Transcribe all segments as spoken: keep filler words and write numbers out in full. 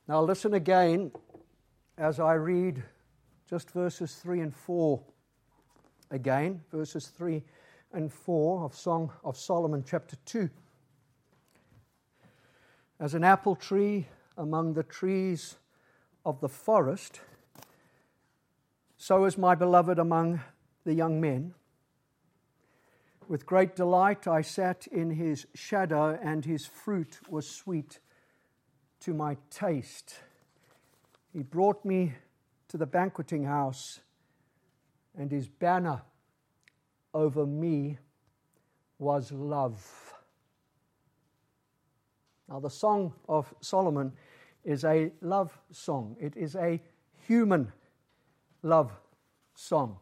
Now listen again as I read just verses three and four again, verses three and four of Song of Solomon chapter two. As an apple tree among the trees of the forest, so is my beloved among the young men. With great delight I sat in his shadow, and his fruit was sweet to my taste. He brought me to the banqueting house, and his banner over me was love. Now, the Song of Solomon is a love song. It is a human love song.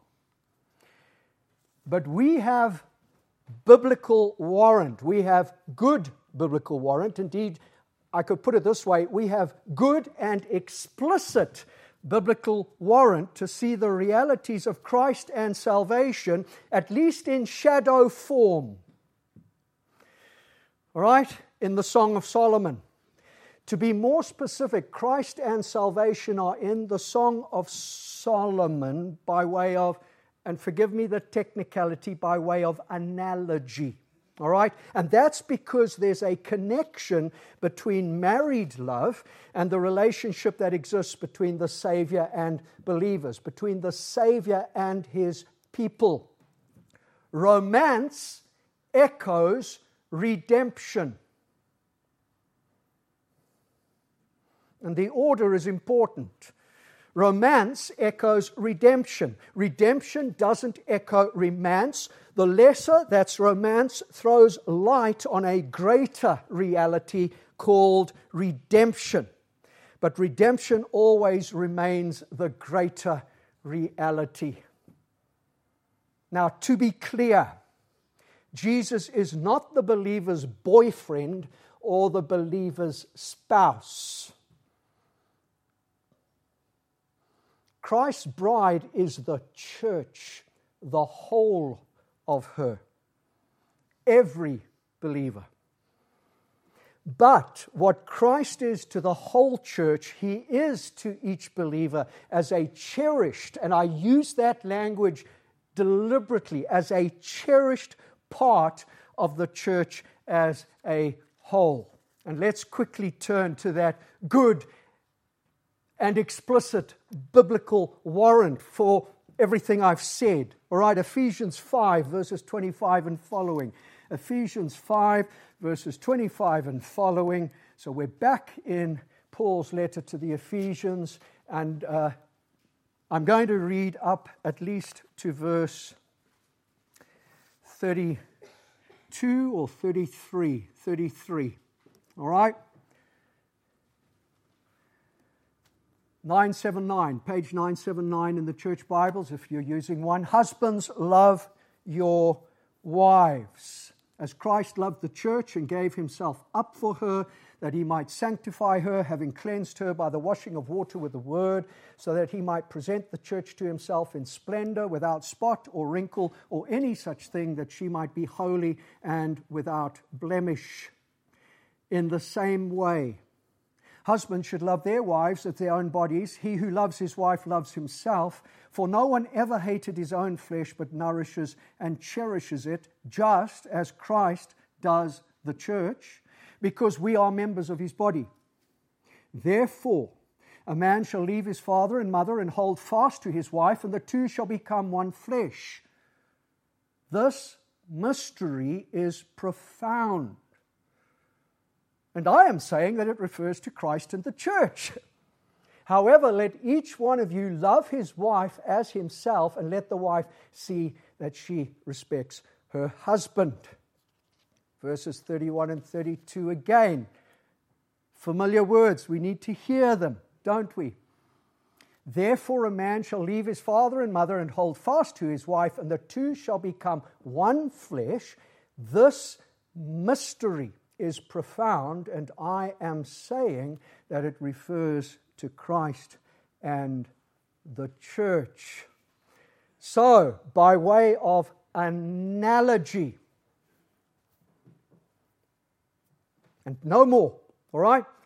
But we have biblical warrant. We have good biblical warrant. Indeed, I could put it this way, we have good and explicit biblical warrant to see the realities of Christ and salvation, at least in shadow form. All right? In the Song of Solomon. To be more specific, Christ and salvation are in the Song of Solomon by way of, and forgive me the technicality, by way of analogy. All right? And that's because there's a connection between married love and the relationship that exists between the Savior and believers, between the Savior and his people. Romance echoes redemption. And the order is important. Romance echoes redemption. Redemption doesn't echo romance. The lesser, that's romance, throws light on a greater reality called redemption. But redemption always remains the greater reality. Now, to be clear, Jesus is not the believer's boyfriend or the believer's spouse. Christ's bride is the church, the whole of her, every believer. But what Christ is to the whole church, he is to each believer as a cherished, and I use that language deliberately, as a cherished part of the church as a whole. And let's quickly turn to that good and explicit biblical warrant for everything I've said. All right, Ephesians five, verses twenty-five and following. Ephesians five, verses twenty-five and following. So we're back in Paul's letter to the Ephesians, and uh, I'm going to read up at least to verse thirty-two or thirty-three. thirty-three. All right? nine seventy-nine, page nine seventy-nine in the church Bibles, if you're using one. Husbands, love your wives, as Christ loved the church and gave himself up for her, that he might sanctify her, having cleansed her by the washing of water with the word, so that he might present the church to himself in splendor, without spot or wrinkle or any such thing, that she might be holy and without blemish. In the same way, husbands should love their wives as their own bodies. He who loves his wife loves himself. For no one ever hated his own flesh, but nourishes and cherishes it, just as Christ does the church, because we are members of his body. Therefore, a man shall leave his father and mother and hold fast to his wife, and the two shall become one flesh. This mystery is profound. And I am saying that it refers to Christ and the church. However, let each one of you love his wife as himself, and let the wife see that she respects her husband. Verses thirty-one and thirty-two again. Familiar words, we need to hear them, don't we? Therefore a man shall leave his father and mother and hold fast to his wife, and the two shall become one flesh. This mystery is profound, and I am saying that it refers to Christ and the church. So, by way of analogy, and no more, all right?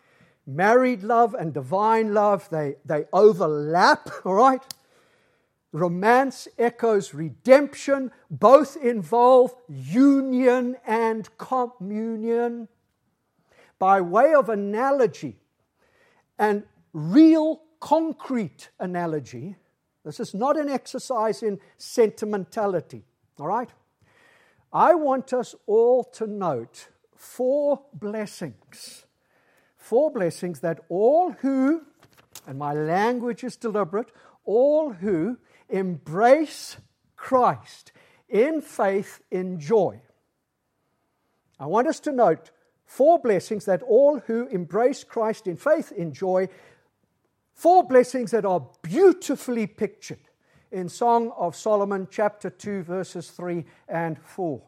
married love and divine love, they, they overlap, all right? Romance echoes redemption. Both involve union and communion. By way of analogy and real concrete analogy, this is not an exercise in sentimentality, all right? I want us all to note four blessings. Four blessings that all who, and my language is deliberate, all who embrace Christ in faith enjoy. I want us to note four blessings that all who embrace Christ in faith enjoy. Four blessings that are beautifully pictured in Song of Solomon, chapter two, verses three and four.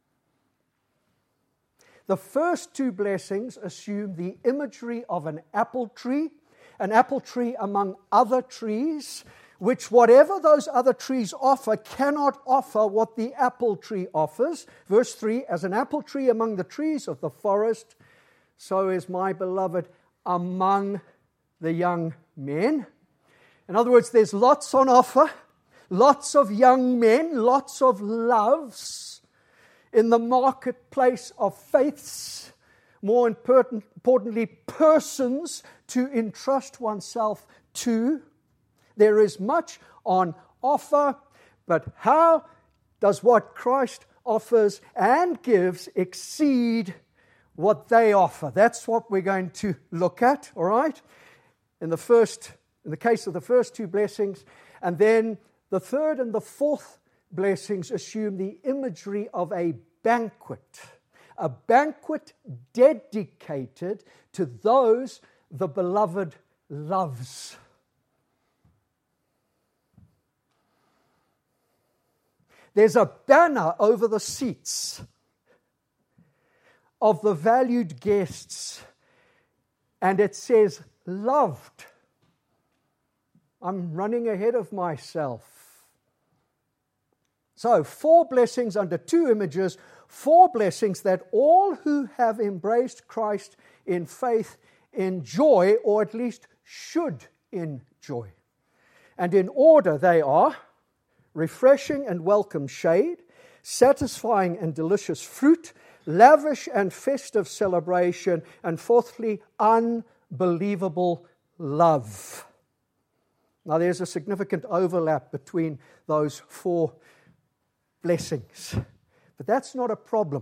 The first two blessings assume the imagery of an apple tree, an apple tree among other trees, which whatever those other trees offer cannot offer what the apple tree offers. Verse three, as an apple tree among the trees of the forest, so is my beloved among the young men. In other words, there's lots on offer, lots of young men, lots of loves in the marketplace of faiths, more important, importantly, persons to entrust oneself to. There is much on offer, but how does what Christ offers and gives exceed what they offer? That's what we're going to look at, all right? In the first, in the case of the first two blessings, and then the third and the fourth blessings assume the imagery of a banquet, a banquet dedicated to those the beloved loves. There's a banner over the seats of the valued guests, and it says, loved. I'm running ahead of myself. So, four blessings under two images, four blessings that all who have embraced Christ in faith enjoy, or at least should enjoy. And in order they are refreshing and welcome shade, satisfying and delicious fruit, lavish and festive celebration, and fourthly, unbelievable love. Now there's a significant overlap between those four blessings, but that's not a problem.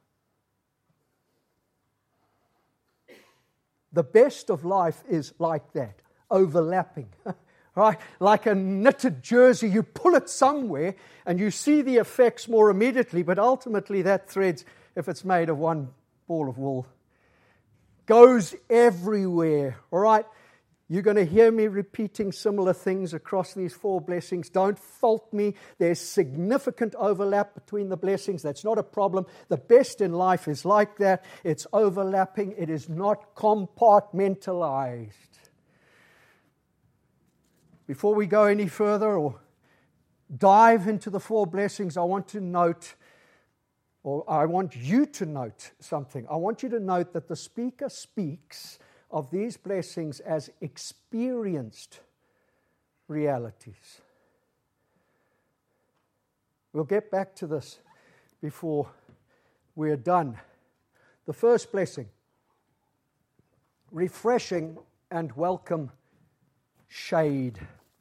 The best of life is like that, overlapping. Right? Like a knitted jersey, you pull it somewhere and you see the effects more immediately, but ultimately that thread, if it's made of one ball of wool, goes everywhere. All right? You're going to hear me repeating similar things across these four blessings. Don't fault me. There's significant overlap between the blessings. That's not a problem. The best in life is like that. It's overlapping. It is not compartmentalized. Before we go any further or dive into the four blessings, I want to note, or I want you to note something. I want you to note that the speaker speaks of these blessings as experienced realities. We'll get back to this before we're done. The first blessing, refreshing and welcome shade.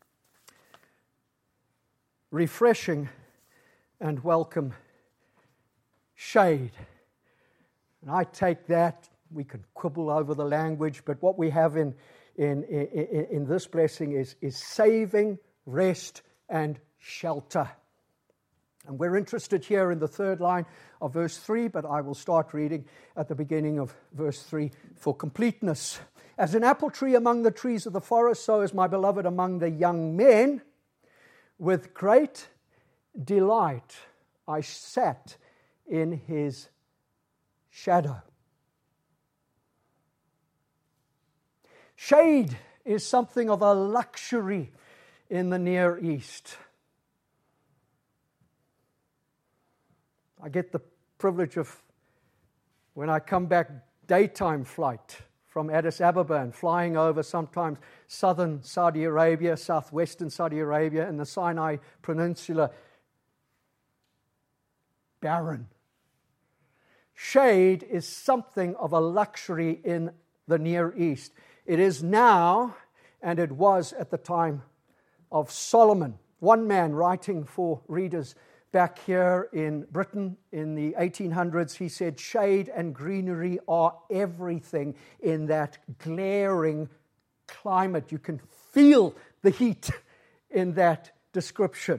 Refreshing and welcome shade. And I take that, we can quibble over the language, but what we have in, in, in, in this blessing is, is saving, rest, and shelter. And we're interested here in the third line of verse three, but I will start reading at the beginning of verse three for completeness. As an apple tree among the trees of the forest, so is my beloved among the young men. With great delight I sat in his shadow. Shade is something of a luxury in the Near East. I get the privilege of, when I come back daytime flight from Addis Ababa and flying over sometimes southern Saudi Arabia, southwestern Saudi Arabia, and the Sinai Peninsula. Barren. Shade is something of a luxury in the Near East. It is now, and it was at the time of Solomon. One man writing for readers back here in Britain in the eighteen hundreds, he said, shade and greenery are everything in that glaring climate. You can feel the heat in that description.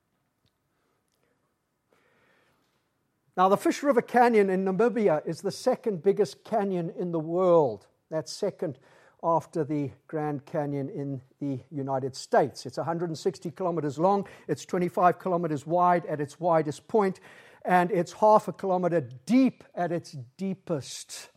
Now, the Fish River Canyon in Namibia is the second biggest canyon in the world. That's second after the Grand Canyon in the United States. It's one hundred sixty kilometers long, it's twenty-five kilometers wide at its widest point, and it's half a kilometer deep at its deepest.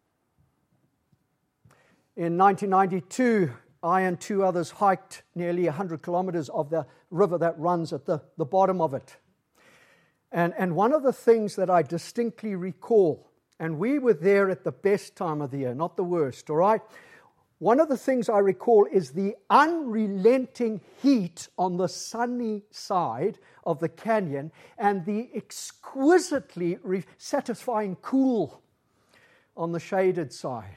In nineteen ninety-two, I and two others hiked nearly one hundred kilometers of the river that runs at the, the bottom of it. And, and one of the things that I distinctly recall, and we were there at the best time of the year, not the worst, all right? One of the things I recall is the unrelenting heat on the sunny side of the canyon and the exquisitely re- satisfying cool on the shaded side.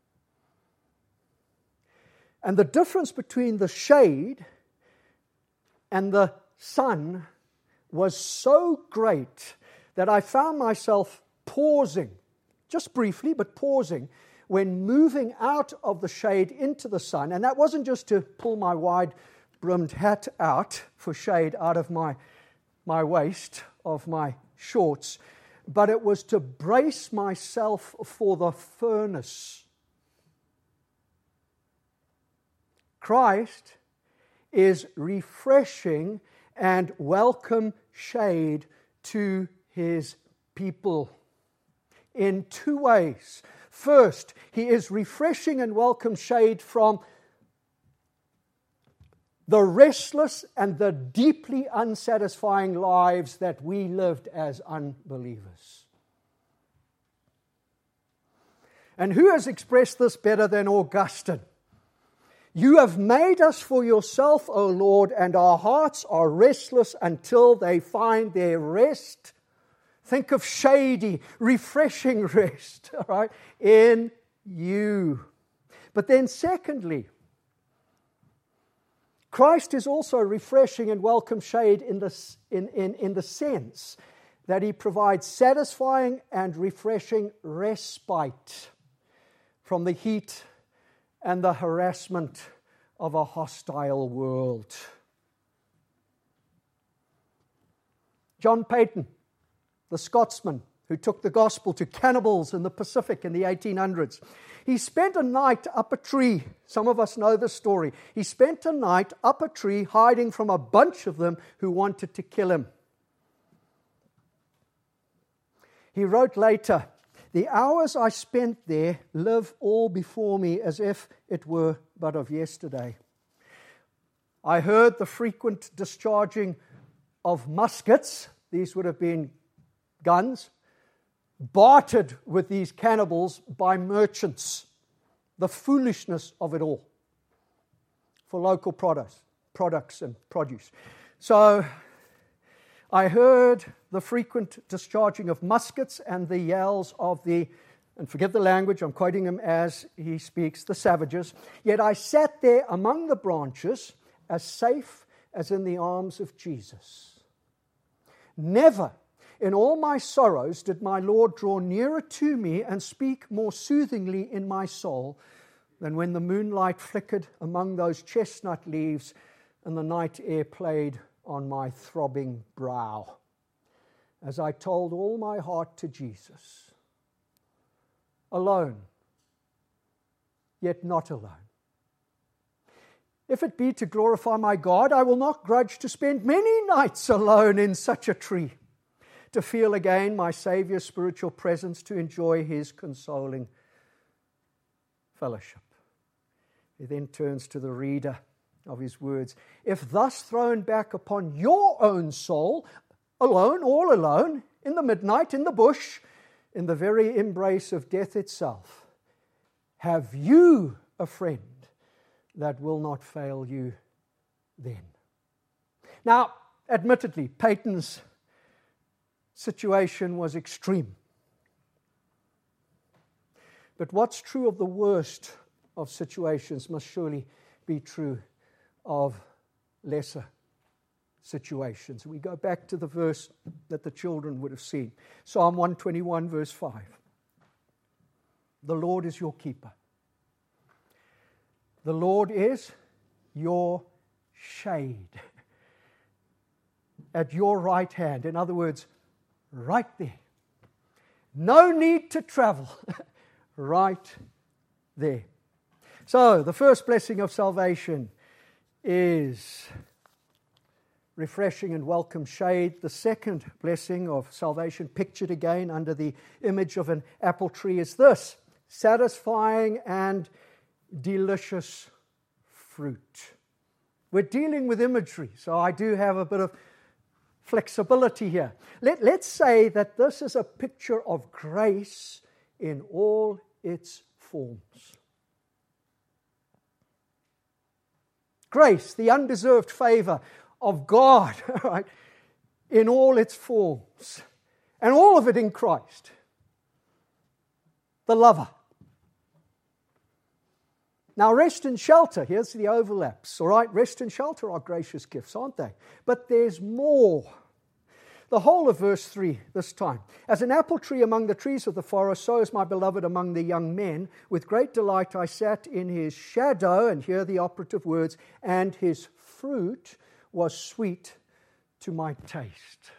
And the difference between the shade and the sun was so great that I found myself pausing, just briefly, but pausing, when moving out of the shade into the sun. And that wasn't just to pull my wide-brimmed hat out for shade out of my, my waist of my shorts, but it was to brace myself for the furnace. Christ is refreshing and welcome shade to his people in two ways. First, he is refreshing and welcome shade from the restless and the deeply unsatisfying lives that we lived as unbelievers. And who has expressed this better than Augustine? You have made us for yourself, O Lord, and our hearts are restless until they find their rest. Think of shady, refreshing rest, all right, in you. But then secondly, Christ is also refreshing and welcome shade in the, in, in, in the sense that he provides satisfying and refreshing respite from the heat and the harassment of a hostile world. John Peyton, the Scotsman who took the gospel to cannibals in the Pacific in the eighteen hundreds, he spent a night up a tree. Some of us know the story. He spent a night up a tree hiding from a bunch of them who wanted to kill him. He wrote later, "The hours I spent there live all before me as if it were but of yesterday. I heard the frequent discharging of muskets," these would have been guns, "bartered with these cannibals by merchants. The foolishness of it all for local products, products and produce. So I heard the frequent discharging of muskets and the yells of the, and forgive the language, I'm quoting him as he speaks, the savages. Yet I sat there among the branches as safe as in the arms of Jesus. Never in all my sorrows did my Lord draw nearer to me and speak more soothingly in my soul than when the moonlight flickered among those chestnut leaves and the night air played on my throbbing brow, as I told all my heart to Jesus. Alone, yet not alone. If it be to glorify my God, I will not grudge to spend many nights alone in such a tree, to feel again my Saviour's spiritual presence, to enjoy his consoling fellowship. He then turns to the reader of his words. If thus thrown back upon your own soul, alone, all alone, in the midnight, in the bush, in the very embrace of death itself, have you a friend that will not fail you then. Now, admittedly, Peyton's situation was extreme. But what's true of the worst of situations must surely be true of lesser situations. We go back to the verse that the children would have seen. Psalm one twenty-one, verse five. The Lord is your keeper. The Lord is your shade at your right hand. In other words, right there. No need to travel. Right there. So, the first blessing of salvation is refreshing and welcome shade. The second blessing of salvation, pictured again under the image of an apple tree, is this: satisfying and delicious fruit. We're dealing with imagery, so I do have a bit of flexibility here. Let, let's say that this is a picture of grace in all its forms. Grace, the undeserved favor of God, right, in all its forms, and all of it in Christ, the lover. Now, rest and shelter, here's the overlaps, all right? Rest and shelter are gracious gifts, aren't they? But there's more. The whole of verse three this time. As an apple tree among the trees of the forest, so is my beloved among the young men. With great delight I sat in his shadow, and here the operative words, and his fruit was sweet to my taste.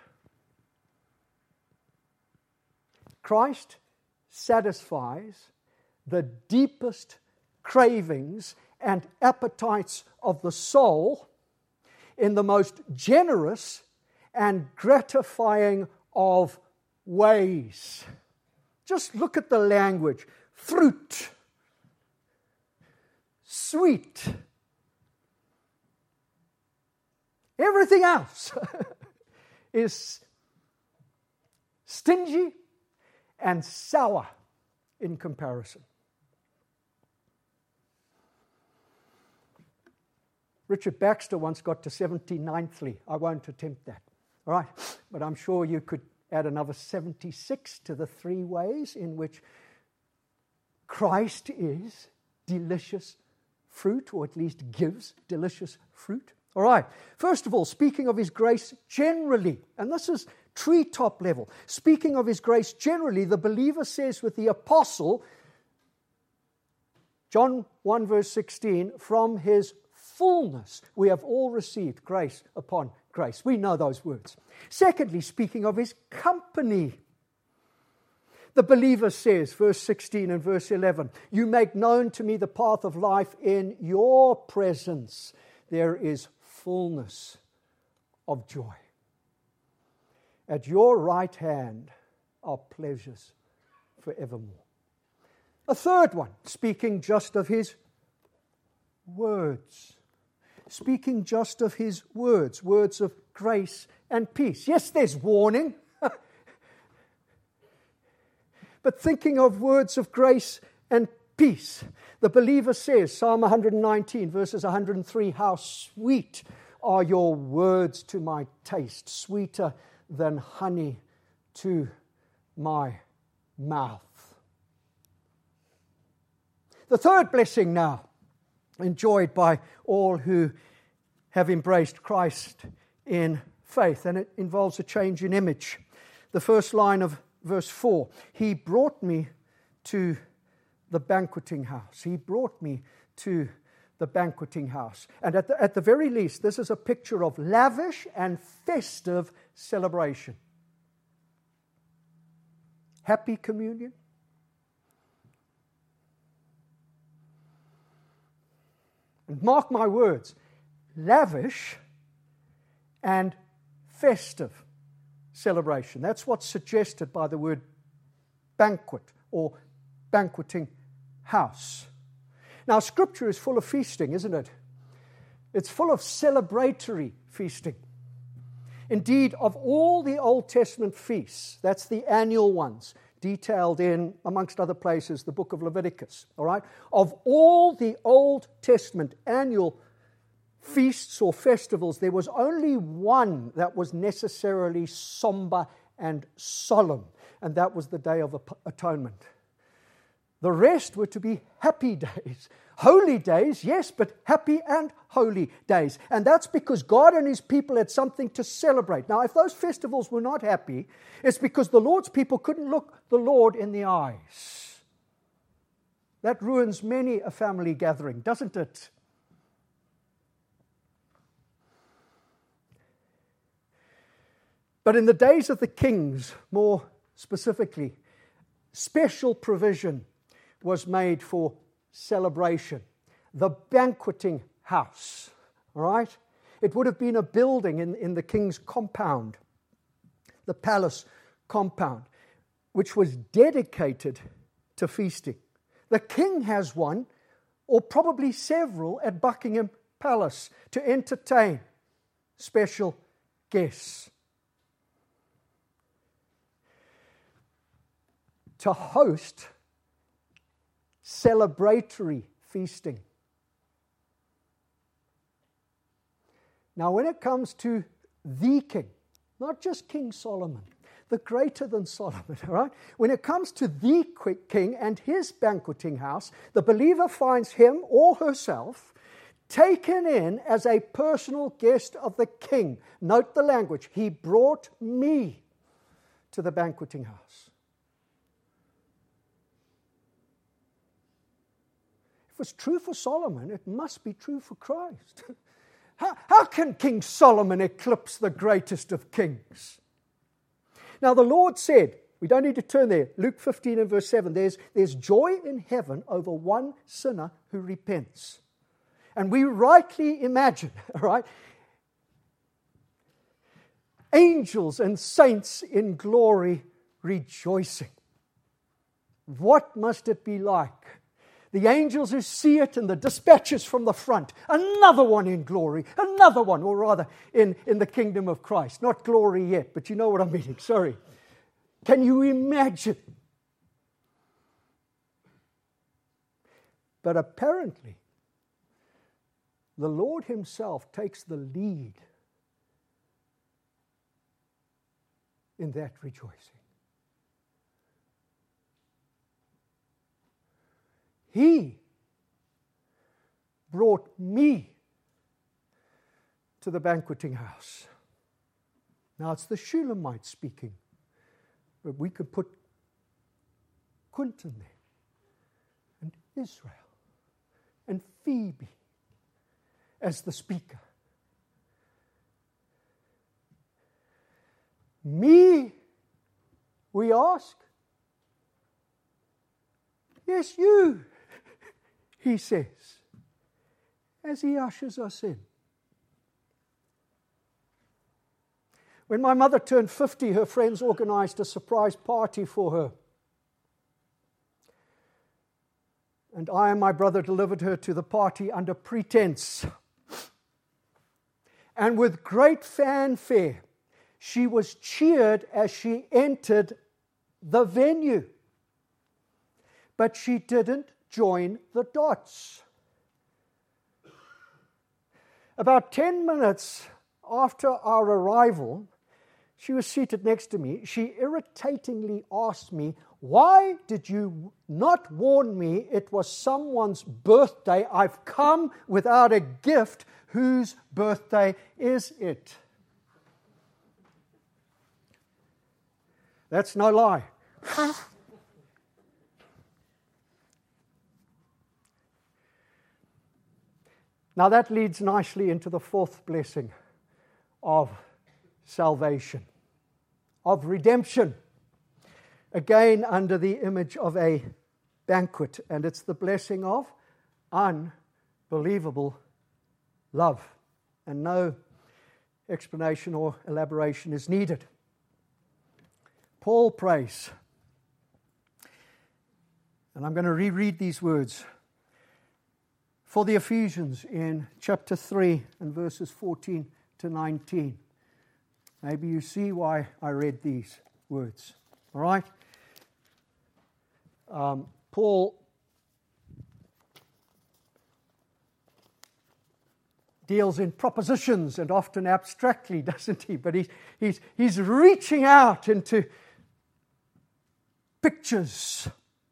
Christ satisfies the deepest cravings and appetites of the soul in the most generous and gratifying of ways. Just look at the language. Fruit. Sweet. Everything else is stingy and sour in comparison. Richard Baxter once got to seventy-ninthly. I won't attempt that. All right, but I'm sure you could add another seventy-six to the three ways in which Christ is delicious fruit, or at least gives delicious fruit. All right, first of all, speaking of his grace generally, and this is treetop level, speaking of his grace generally, the believer says with the apostle, John one verse sixteen, from his fullness we have all received grace upon grace. We know those words. Secondly, speaking of his company, the believer says, verse sixteen and verse eleven, you make known to me the path of life. In your presence there is fullness of joy. At your right hand are pleasures forevermore. A third one, speaking just of his words. Speaking just of his words, words of grace and peace. Yes, there's warning. But thinking of words of grace and peace, the believer says, Psalm one nineteen, verses one hundred three, how sweet are your words to my taste, sweeter than honey to my mouth. The third blessing now, enjoyed by all who have embraced Christ in faith, and it involves a change in image. The first line of verse four, he brought me to the banqueting house. He brought me to the banqueting house. And at the, at the very least, this is a picture of lavish and festive celebration. Happy communion. And mark my words, lavish and festive celebration. That's what's suggested by the word banquet or banqueting house. Now, Scripture is full of feasting, isn't it? It's full of celebratory feasting. Indeed, of all the Old Testament feasts, that's the annual ones, detailed in, amongst other places, the book of Leviticus, all right? Of all the Old Testament annual feasts or festivals, there was only one that was necessarily somber and solemn, and that was the Day of Atonement. The rest were to be happy days. Holy days, yes, but happy and holy days. And that's because God and His people had something to celebrate. Now, if those festivals were not happy, it's because the Lord's people couldn't look the Lord in the eyes. That ruins many a family gathering, doesn't it? But in the days of the kings, more specifically, special provision was made for celebration. The banqueting house, all right? It would have been a building in, in the king's compound, the palace compound, which was dedicated to feasting. The king has one, or probably several, at Buckingham Palace to entertain special guests. To host celebratory feasting. Now, when it comes to the king, not just King Solomon, the greater than Solomon, all right? When it comes to the king and his banqueting house, the believer finds him or herself taken in as a personal guest of the king. Note the language. He brought me to the banqueting house. Was true for Solomon, it must be true for Christ. How, how can King Solomon eclipse the greatest of kings? Now the Lord said, we don't need to turn there, Luke fifteen and verse seven, there's, there's joy in heaven over one sinner who repents. And we rightly imagine, all right, angels and saints in glory rejoicing. What must it be like? The angels who see it and the dispatches from the front. Another one in glory. Another one, or rather in, in the kingdom of Christ. Not glory yet, but you know what I'm meaning. Sorry. Can you imagine? But apparently, the Lord Himself takes the lead in that rejoicing. He brought me to the banqueting house. Now it's the Shulamite speaking, but we could put Quinton there, and Israel, and Phoebe as the speaker. Me, we ask? Yes, you. He says, as He ushers us in. When my mother turned fifty, her friends organized a surprise party for her. And I and my brother delivered her to the party under pretense. And with great fanfare, she was cheered as she entered the venue. But she didn't join the dots. About ten minutes after our arrival, she was seated next to me. She irritatingly asked me, "Why did you not warn me it was someone's birthday? I've come without a gift. Whose birthday is it?" That's no lie. Now that leads nicely into the fourth blessing of salvation, of redemption. Again, under the image of a banquet, and it's the blessing of unbelievable love. And no explanation or elaboration is needed. Paul prays, and I'm going to reread these words for the Ephesians in chapter three and verses fourteen to nineteen. Maybe you see why I read these words. All right? Um, Paul deals in propositions and often abstractly, doesn't he? But he's, he's, he's reaching out into pictures.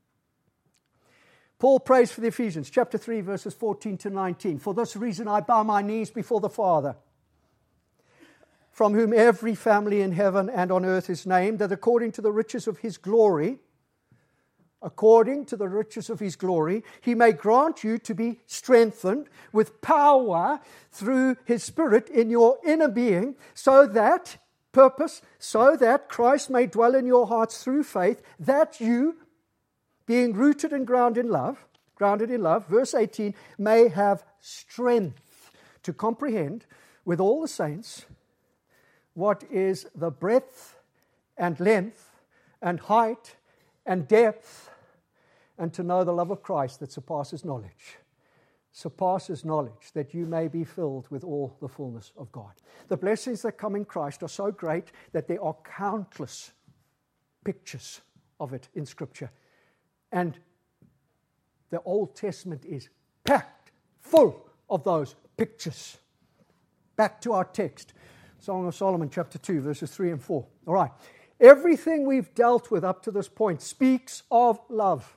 Paul prays for the Ephesians, chapter three, verses fourteen to nineteen. For this reason I bow my knees before the Father, from whom every family in heaven and on earth is named, that according to the riches of his glory, according to the riches of his glory, he may grant you to be strengthened with power through his Spirit in your inner being, so that, purpose, so that Christ may dwell in your hearts through faith, that you, being rooted and grounded in love, grounded in love, verse eighteen, may have strength to comprehend with all the saints what is the breadth and length and height and depth, and to know the love of Christ that surpasses knowledge. Surpasses knowledge, that you may be filled with all the fullness of God. The blessings that come in Christ are so great that there are countless pictures of it in Scripture. And the Old Testament is packed full of those pictures. Back to our text, Song of Solomon, chapter two, verses three and four. All right. Everything we've dealt with up to this point speaks of love.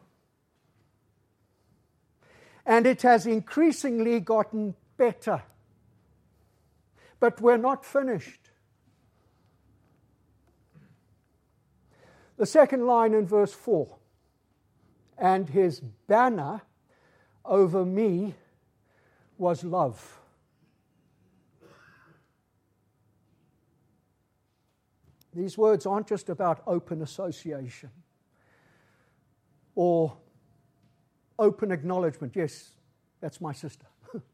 And it has increasingly gotten better. But we're not finished. The second line in verse four. And his banner over me was love. These words aren't just about open association or open acknowledgement. Yes, that's my sister.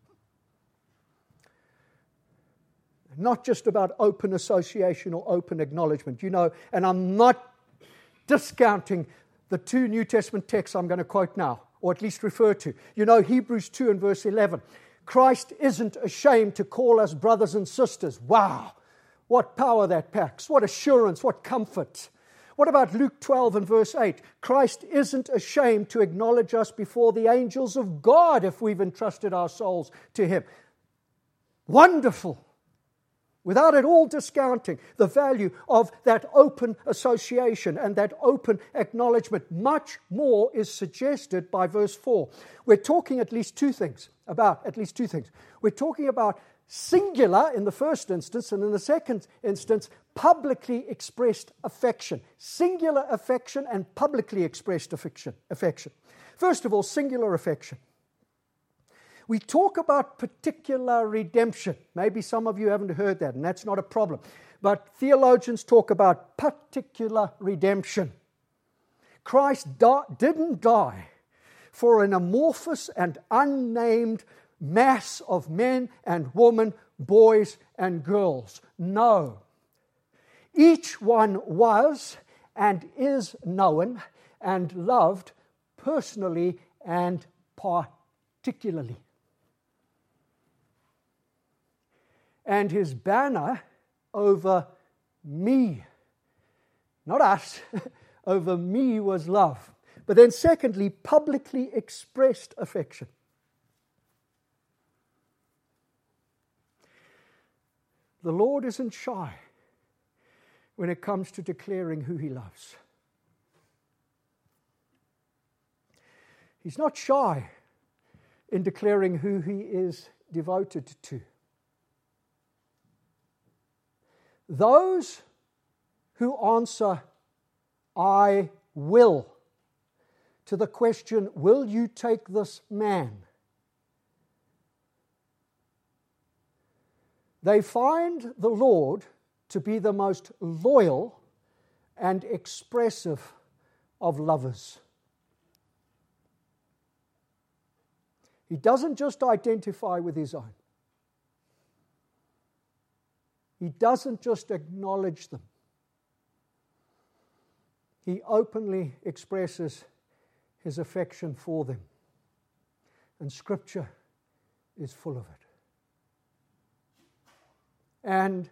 Not just about open association or open acknowledgement. You know, and I'm not discounting the two New Testament texts I'm going to quote now, or at least refer to. You know, Hebrews two and verse eleven. Christ isn't ashamed to call us brothers and sisters. Wow! What power that packs. What assurance, what comfort. What about Luke twelve and verse eight? Christ isn't ashamed to acknowledge us before the angels of God if we've entrusted our souls to Him. Wonderful. Without at all discounting the value of that open association and that open acknowledgement. Much more is suggested by verse four. We're talking at least two things, about at least two things. We're talking about singular in the first instance, and in the second instance, publicly expressed affection. Singular affection and publicly expressed affection. affection. First of all, singular affection. We talk about particular redemption. Maybe some of you haven't heard that, and that's not a problem. But theologians talk about particular redemption. Christ di- didn't die for an amorphous and unnamed mass of men and women, boys and girls. No. Each one was and is known and loved personally and particularly. And his banner over me, not us, over me was love. But then secondly, publicly expressed affection. The Lord isn't shy when it comes to declaring who He loves. He's not shy in declaring who He is devoted to. Those who answer, I will, to the question, will you take this man? They find the Lord to be the most loyal and expressive of lovers. He doesn't just identify with His own. He doesn't just acknowledge them. He openly expresses His affection for them. And Scripture is full of it. And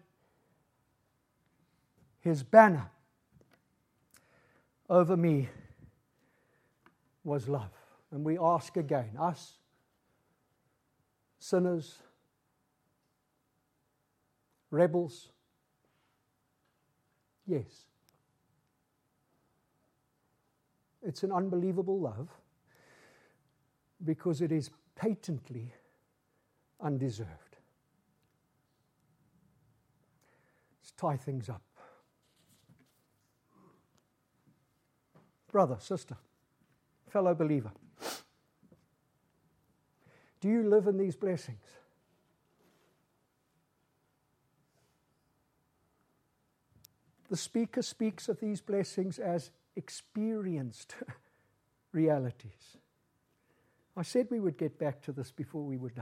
His banner over me was love. And we ask again, us, sinners, rebels, yes. It's an unbelievable love because it is patently undeserved. Let's tie things up. Brother, sister, fellow believer, do you live in these blessings? The speaker speaks of these blessings as experienced realities. I said we would get back to this before we were done.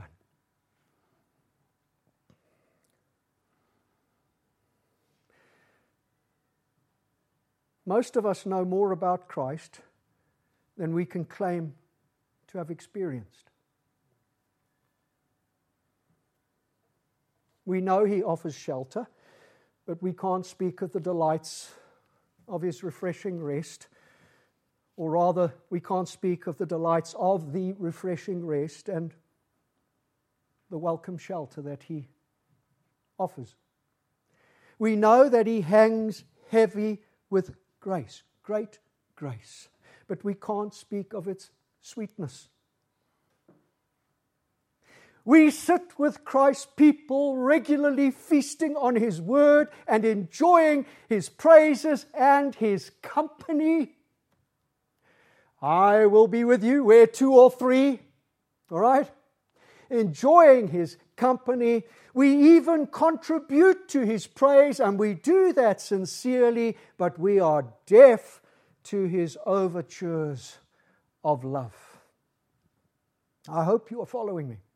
Most of us know more about Christ than we can claim to have experienced. We know He offers shelter, but we can't speak of the delights of His refreshing rest, or rather, we can't speak of the delights of the refreshing rest and the welcome shelter that He offers. We know that He hangs heavy with grace, great grace, but we can't speak of its sweetness. We sit with Christ's people regularly feasting on His word and enjoying His praises and His company. I will be with you where two or three, all right? Enjoying His company. We even contribute to His praise, and we do that sincerely, but we are deaf to His overtures of love. I hope you are following me.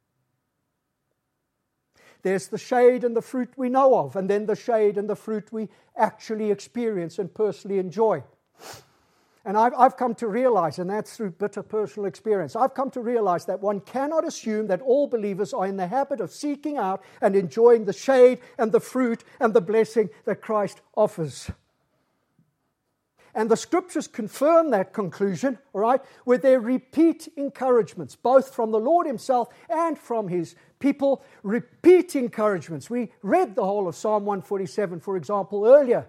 There's the shade and the fruit we know of, and then the shade and the fruit we actually experience and personally enjoy. And I've, I've come to realize, and that's through bitter personal experience, I've come to realize that one cannot assume that all believers are in the habit of seeking out and enjoying the shade and the fruit and the blessing that Christ offers. And the Scriptures confirm that conclusion, all right, with their repeat encouragements, both from the Lord Himself and from His people. Repeat encouragements. We read the whole of Psalm one forty-seven, for example, earlier.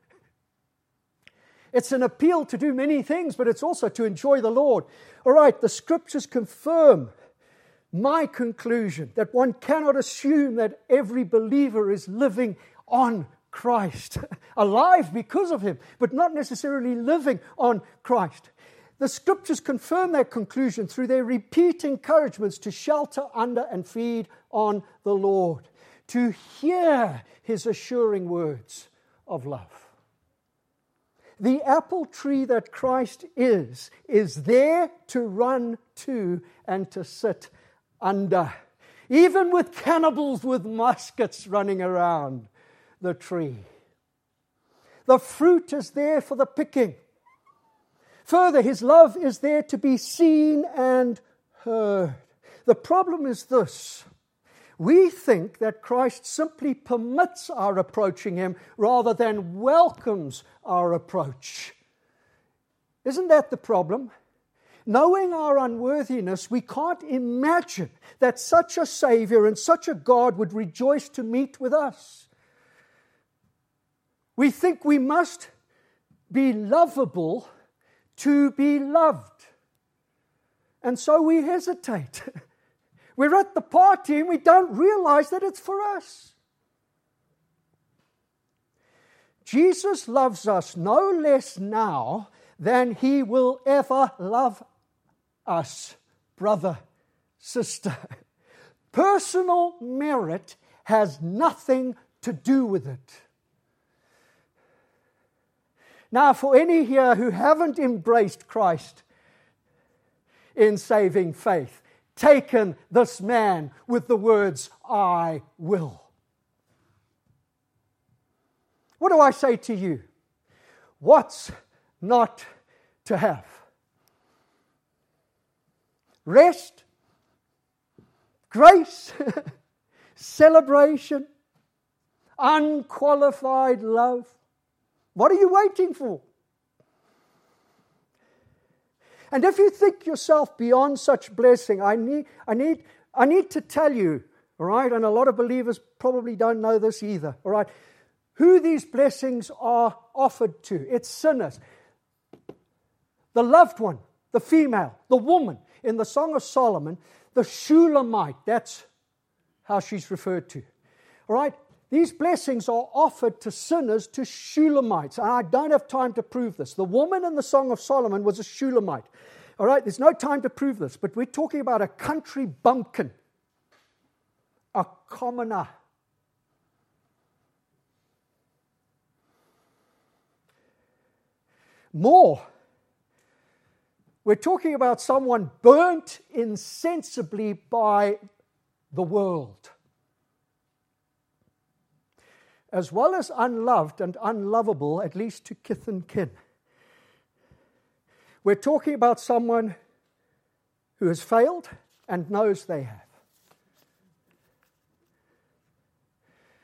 It's an appeal to do many things, but it's also to enjoy the Lord. All right, the Scriptures confirm my conclusion that one cannot assume that every believer is living on Christ, alive because of Him, but not necessarily living on Christ. The Scriptures confirm that conclusion through their repeat encouragements to shelter under and feed on the Lord, to hear His assuring words of love. The apple tree that Christ is, is there to run to and to sit under, even with cannibals with muskets running around the tree. The fruit is there for the picking. Further, His love is there to be seen and heard. The problem is this. We think that Christ simply permits our approaching Him rather than welcomes our approach. Isn't that the problem? Knowing our unworthiness, we can't imagine that such a Savior and such a God would rejoice to meet with us. We think we must be lovable to be loved. And so we hesitate. We're at the party and we don't realize that it's for us. Jesus loves us no less now than He will ever love us, brother, sister. Personal merit has nothing to do with it. Now, for any here who haven't embraced Christ in saving faith, taken this man with the words, I will. What do I say to you? What's not to have? Rest, grace, celebration, unqualified love. What are you waiting for? And if you think yourself beyond such blessing, I need, I need, I need to tell you, all right, and a lot of believers probably don't know this either, all right, who these blessings are offered to. It's sinners. The loved one, the female, the woman. In the Song of Solomon, the Shulamite, that's how she's referred to. All right? These blessings are offered to sinners, to Shulamites. And I don't have time to prove this. The woman in the Song of Solomon was a Shulamite. All right? There's no time to prove this. But we're talking about a country bumpkin. A commoner. More. We're talking about someone burnt insensibly by the world, as well as unloved and unlovable, at least to kith and kin. We're talking about someone who has failed and knows they have.